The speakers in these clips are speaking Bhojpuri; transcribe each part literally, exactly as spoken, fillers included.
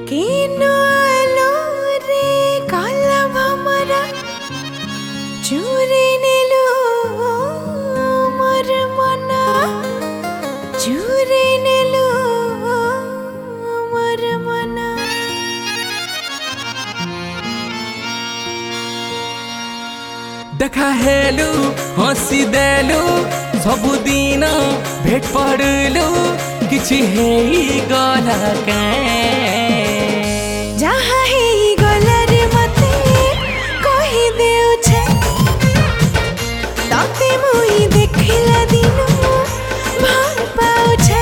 किनो आलो रे काला भमरा चूरे नेलो मोर मना चूरे नेलो मोर मना देखा हेलु हसी देलु सबुदिन भेट पड़लु किछि हेई गला के जहाँ हेई गला रे मते कहि देउ छे ताते मुई देखला दिनो भल पाउ छे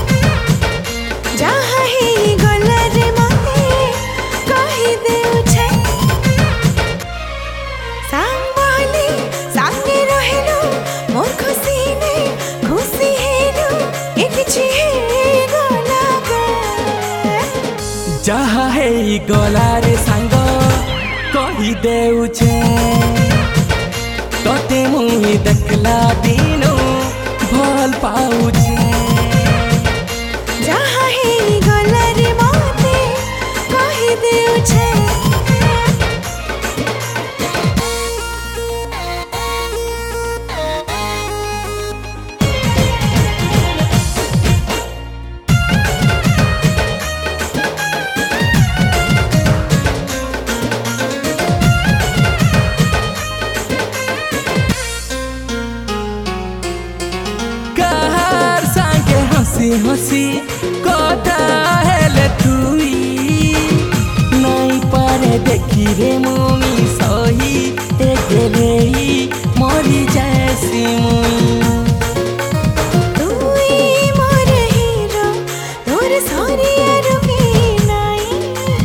जहाँ हेई गला रे मते कहि देउ छे सांगवाली सांगे रहेलो मोर खुशी ने खुशी हेलो ए किछि हे गला के जहाँ हेई गला रे सांग कहि देउछे तोते मुई देखला दिनो भल पाउछे जहाँ हेई गला रे मते कहि देउ छे हसी हसी कथा हेले तुई नहीं पारे देखी रे मुई सही एकेले मरी जैसी मुई तुई मोर हीरो तोर सोनिया रुके नाई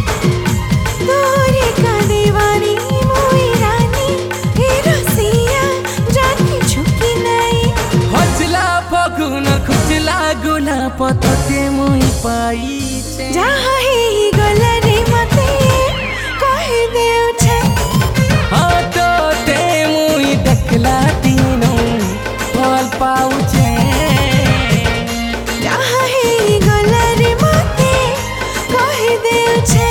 तोरे का दीवानी मुई रानी हे रसिया जाके झुकी नाई हजला फगुन खुजला गुला पतते मुई पाई जहाँ हेई गला रे मते कहि देउ छे हाँ तो ते मुई देखला दिनो भल पाउछे जहाँ हेई गला रे मते कहि देउ छे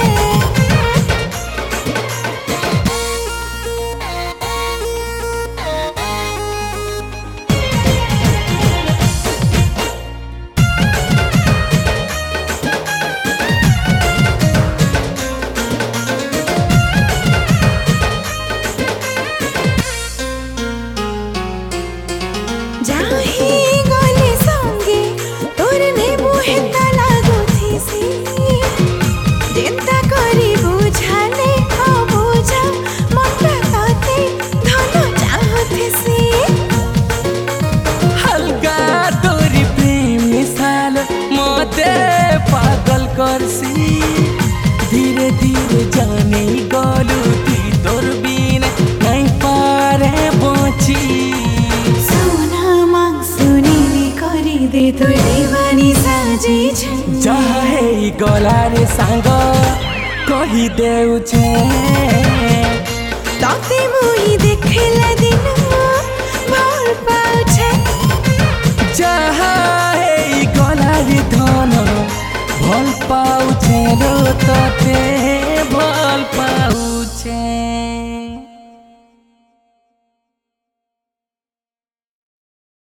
जाही गले संगे तोर ने मुहे तला गुथीसी चिंता करी बुझाले आ बुझा मत ताते धन चाहतीसी हल्का तोरी प्रेम मिसाल मते पागल करसी धीरे धीरे जाने गलू ती तोर बिन नहीं पारे बची दे तो दीवानी साजी छे जहाँ हेई गला रे सांग कहि देउछे ताते मुई देखला दिनो भल पाउछे जहाँ हेई गला रे धन भल पाउछे रो तते भल पाउछे।